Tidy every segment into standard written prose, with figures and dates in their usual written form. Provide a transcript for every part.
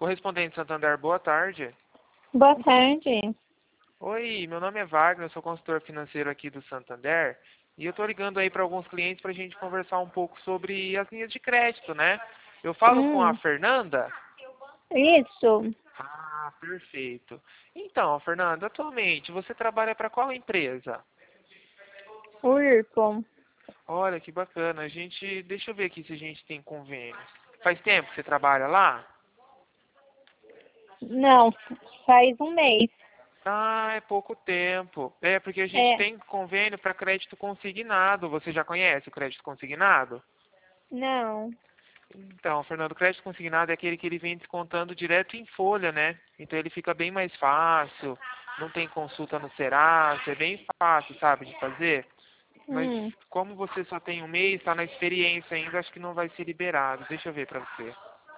Correspondente Santander, boa tarde. Boa tarde. Oi, meu nome é Wagner, eu sou consultor financeiro aqui do Santander e eu estou ligando aí para alguns clientes para a gente conversar um pouco sobre as linhas de crédito, né? Eu falo com a Fernanda? Isso. Ah, perfeito. Então, Fernanda, atualmente você trabalha para qual empresa? O IRCOM. Olha, que bacana. Deixa eu ver aqui se a gente tem convênio. Faz tempo que você trabalha lá? Não, faz um mês. Ah, é pouco tempo. É, porque a gente É, tem convênio para crédito consignado. Você já conhece o crédito consignado? não. Então, Fernando, o crédito consignado é aquele que ele vem descontando direto em folha, né? Então ele fica bem mais fácil, não tem consulta no Serasa, é bem fácil, sabe, de fazer. Mas Hum. como você só tem um mês, está na experiência ainda, acho que não vai ser liberado. Deixa eu ver para você.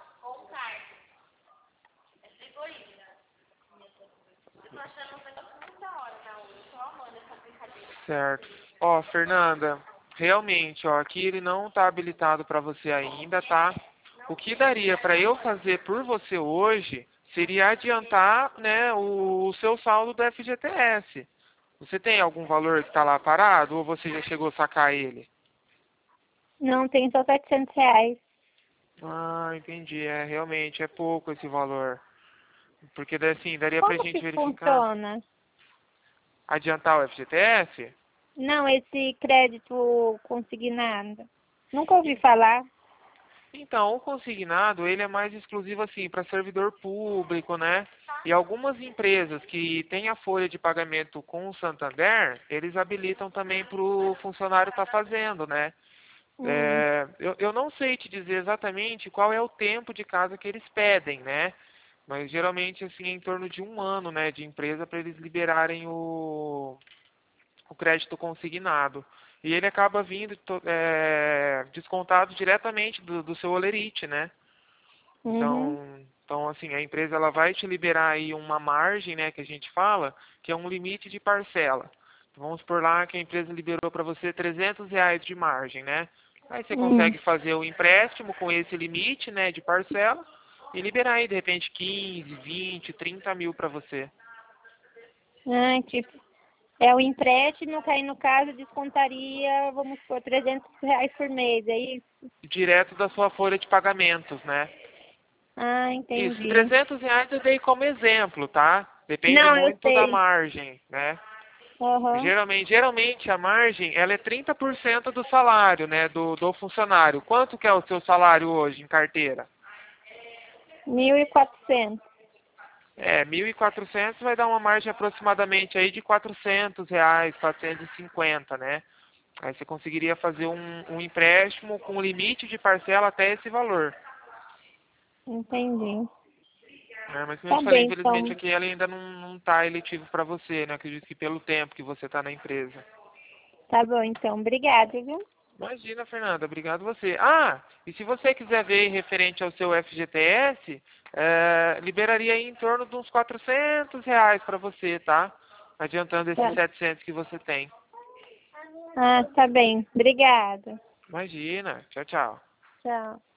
Certo. Ó, Fernanda, realmente, ó, aqui ele não está habilitado para você ainda, tá? O que daria para eu fazer por você hoje seria adiantar, né, o seu saldo do FGTS. Você tem algum valor que está lá parado ou você já chegou a sacar ele? Não, tem só R$ 700. Ah, entendi. É, realmente é pouco esse valor. Porque assim, daria pra Como gente que verificar. funciona? Adiantar o FGTS? Não, esse crédito consignado. Nunca ouvi falar. Então, o consignado, ele é mais exclusivo assim para servidor público, né? E algumas empresas que têm a folha de pagamento com o Santander, eles habilitam também para o funcionário estar fazendo, né? Hum, Eu não sei te dizer exatamente qual é o tempo de casa que eles pedem, né? Mas geralmente assim é em torno de um ano, né, de empresa para eles liberarem o crédito consignado. E ele acaba vindo descontado diretamente do seu holerite, né? uhum. Então, assim, a empresa ela vai te liberar aí uma margem, né, que a gente fala, que é um limite de parcela. Então, vamos por lá que a empresa liberou para você R$ 300 de margem, né? Aí você Hum. consegue fazer o empréstimo com esse limite, né, de parcela e liberar aí, de repente, 15, 20, 30 mil para você. Ah, tipo, é o empréstimo que aí no caso descontaria, vamos supor, R$ 300 por mês, é isso? Direto da sua folha de pagamentos, né? Ah, Isso, entendi. R$ 300 eu dei como exemplo, tá? Depende Não, eu muito da sei. margem, né? Aham. Geralmente a margem, ela é 30% do salário, né, do funcionário. Quanto que é o seu salário hoje em carteira? 1.400. 1.400 vai dar uma margem aproximadamente aí de R$ 400, 450, né? Aí você conseguiria fazer um empréstimo com limite de parcela até esse valor. Entendi. Mas como eu Tá te falei, bem, infelizmente então. aqui ela ainda não está eletivo para você, né? Acredito que pelo tempo que você está na empresa. Tá bom, então. Obrigada, viu? Imagina, Fernanda, obrigado você. Ah, e se você quiser ver referente ao seu FGTS, liberaria aí em torno de uns R$ 400 para você, tá? Adiantando esses Tá. 700 que você tem. Ah, tá bem. Obrigada. Imagina, tchau, tchau. Tchau.